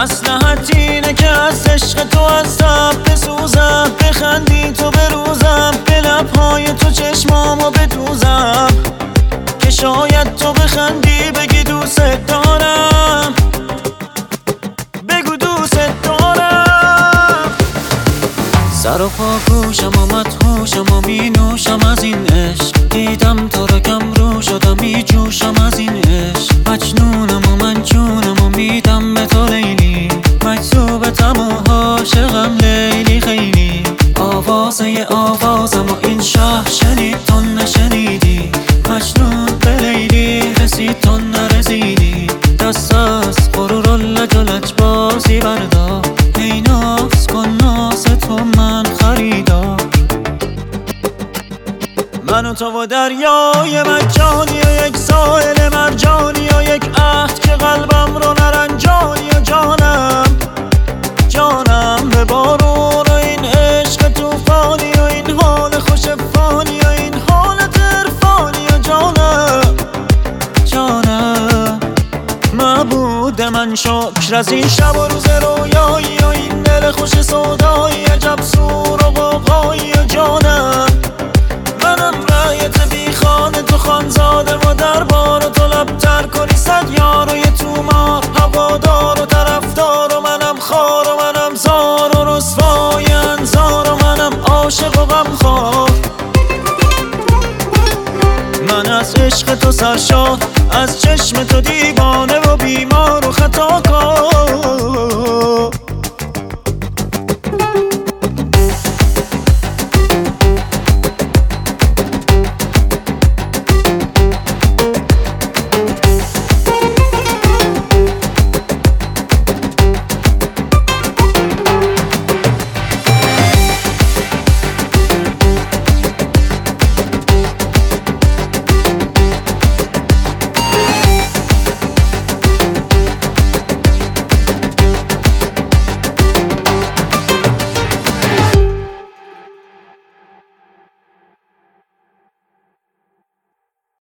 مصلحت اینه که از عشق تو عذاب بسوزم، بخندی تو بروزم، به لبهای تو چشمامو بدوزم، که شاید تو بخندی بگی دوست دارم، بگو دوست دارم. سر و پا گوشم و مدهوشم و می نوشم از این عشق، دیدم تو رو کم رو شدم می جوشم از این عشق، مجنونم و منجونم و میدم به تو لیلی، مجذوبتم و عاشقم لیلی خیلی. آوازم و این شهر شنید تو نشنیدی، مجنون به لیلی رسید تو نرسیدی، دست از غرور و لج و لجبازی بردار، ای ناز کن ناز تو من خریدار. من و تو و دریای مجانی و یک ساحل مرجانی و یک عهد که قلبم رو نرنجانی و جانم به بارون و این عشق توفانی و این حال خوش فانی و این حالت عرفانی و جانم معبود من شکر از این شب و روز رویایی و این دل خوش سودایی، عجب سور و غوغایی و جانم. منم رایت بی خانه تو خانزاده و دربار و تو لبتر کنی صد یار و یه تومار، هوادار و طرفدار و منم خار و منم زار و رسوای انظار و منم عاشق و غمخوار. من از عشق تو سرشار، از چشم تو دیوانه و بیمار و خطا